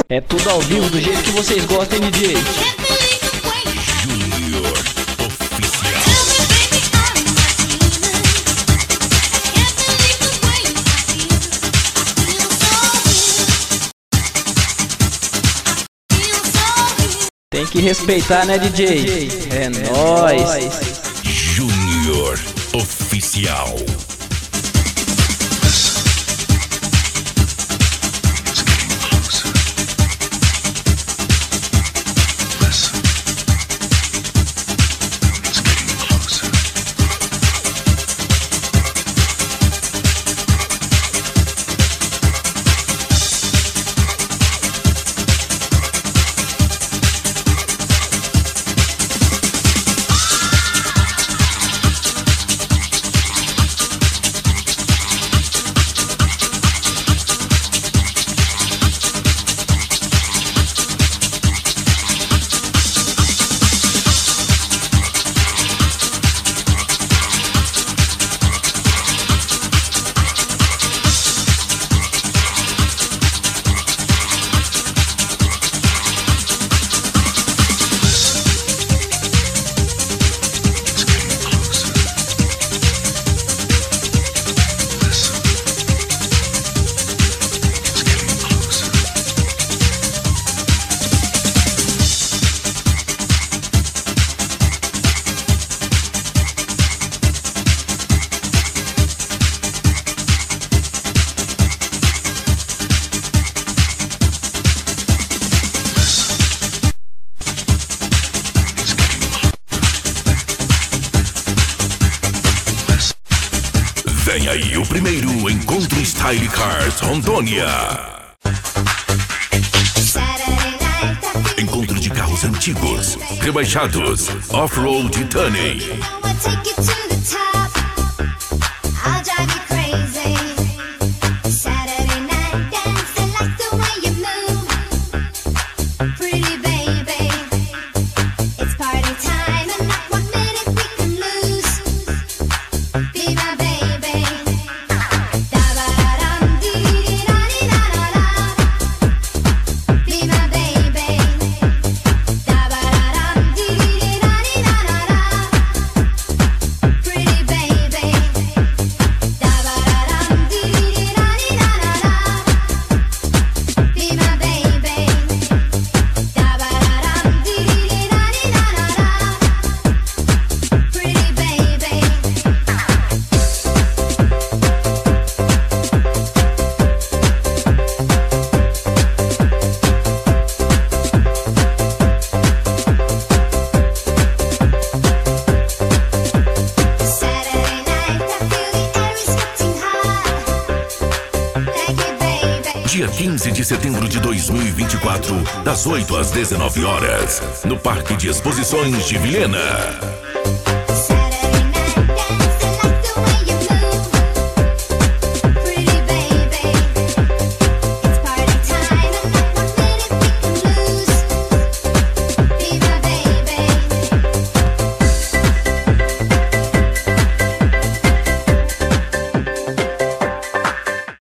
É tudo ao vivo, do jeito que vocês gostam, hein, DJ? Júnior Oficial. Tem que respeitar, né, DJ? É nóis. Júnior Oficial. Vem aí o primeiro Encontro Style Cars Rondônia. Encontro de carros antigos, rebaixados, off-road e tuning. Dia 15 de setembro de 2024, das 8 às 19 horas, no Parque de Exposições de Vilhena.